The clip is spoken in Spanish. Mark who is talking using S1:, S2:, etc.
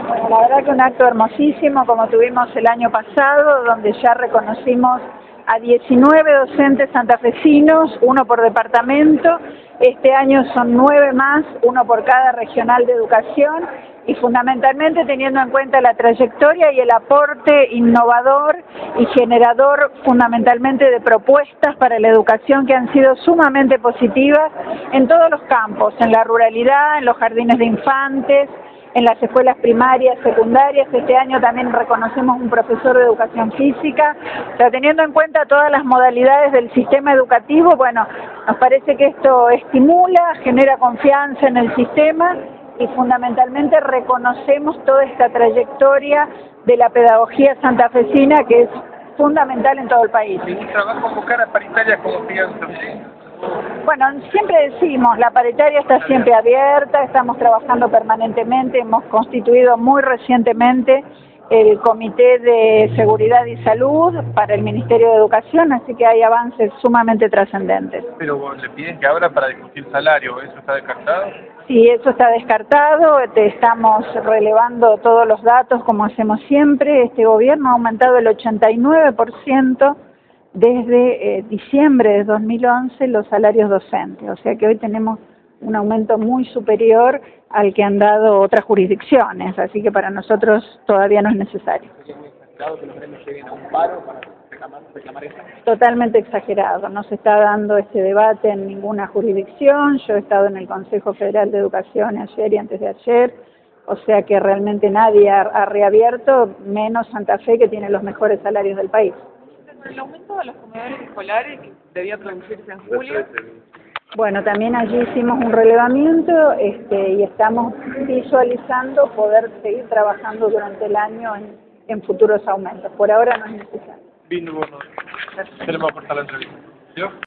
S1: Bueno, la verdad que un acto hermosísimo como tuvimos el año pasado, donde ya reconocimos a 19 docentes santafesinos, uno por departamento. Este año son 9 más, uno por cada regional de educación, y fundamentalmente teniendo en cuenta la trayectoria y el aporte innovador y generador fundamentalmente de propuestas para la educación que han sido sumamente positivas en todos los campos, en la ruralidad, en los jardines de infantes, en las escuelas primarias, secundarias. Este año también reconocemos un profesor de educación física. O sea, teniendo en cuenta todas las modalidades del sistema educativo, bueno, nos parece que esto estimula, genera confianza en el sistema y fundamentalmente reconocemos toda esta trayectoria de la pedagogía santafesina que es fundamental en todo el país.
S2: ¿Ministra, va a convocar a paritarias como piensa?
S1: Bueno, siempre decimos, la paritaria está siempre abierta, estamos trabajando permanentemente, hemos constituido muy recientemente el Comité de Seguridad y Salud para el Ministerio de Educación, así que hay avances sumamente trascendentes.
S2: Pero le piden que abra para discutir salario, ¿eso está descartado?
S1: Sí, eso está descartado, estamos relevando todos los datos como hacemos siempre. Este gobierno ha aumentado el 89% desde diciembre de 2011 los salarios docentes, o sea que hoy tenemos un aumento muy superior al que han dado otras jurisdicciones, así que para nosotros todavía no es necesario.
S2: ¿Es muy exagerado que los gremios lleguen a un paro para reclamar eso?
S1: Totalmente exagerado, no se está dando este debate en ninguna jurisdicción. Yo he estado en el Consejo Federal de Educación ayer y antes de ayer, o sea que realmente nadie ha reabierto, menos Santa Fe, que tiene los mejores salarios del país.
S3: El aumento de los comedores escolares, que debía producirse en julio.
S1: Bueno, también allí hicimos un relevamiento y estamos visualizando poder seguir trabajando durante el año en futuros aumentos. Por ahora no es necesario.
S2: Vino, bueno, tenemos que cortar la entrevista. ¿Yo?